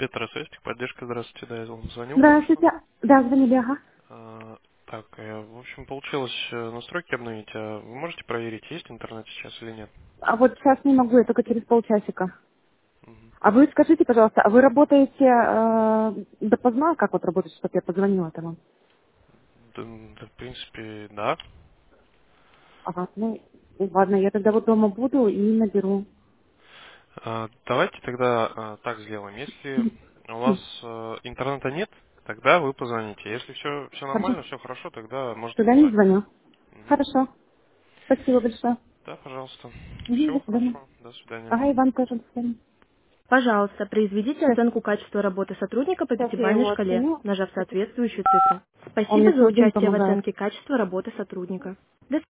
Петр Состик, поддержка, здравствуйте, да, я вам звонил только что. Здравствуйте. Да, звонили, ага. Так, в общем, получилось настройки обновить, а вы можете проверить, есть интернет сейчас или нет? А вот сейчас не могу, я только через полчасика. Мгм. А вы скажите, пожалуйста, а вы работаете допоздна? Как вот работаете, чтобы я позвонила там вам? Да, в принципе, да. Ага, ну, ладно, я тогда вот дома буду и наберу. Давайте тогда так сделаем. Если у вас интернета нет, тогда вы позвоните. Если все Хорошо? нормально, все хорошо, тогда можете Тогда не позвонить. звоню. Мгм. Хорошо. Спасибо большое. Да, пожалуйста. Мгм, Всего до свидания. хорошего. До свидания. Ага, и вам тоже до свидания. Пожалуйста, произведите Сейчас, оценку качества работы сотрудника по сейчас я пятибалльной его шкале, оценю. нажав соответствующую цифру. Он мне Спасибо за целый день участие в помогает. оценке качества работы сотрудника. До